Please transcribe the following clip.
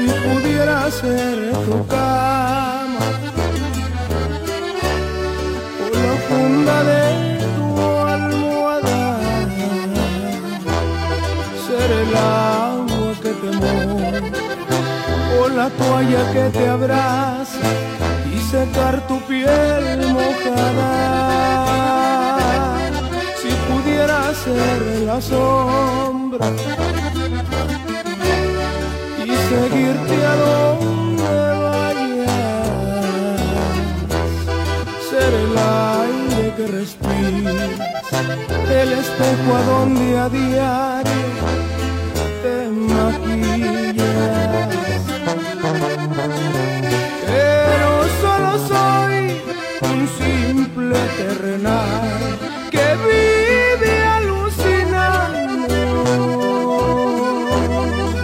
Si pudiera ser tu cama o la funda de tu almohada, ser el agua que te moja o la toalla que te abraza y secar tu piel mojada. Si pudiera ser la sombra y seguirte a donde vayas, ser el aire que respiras, el espejo a donde a diario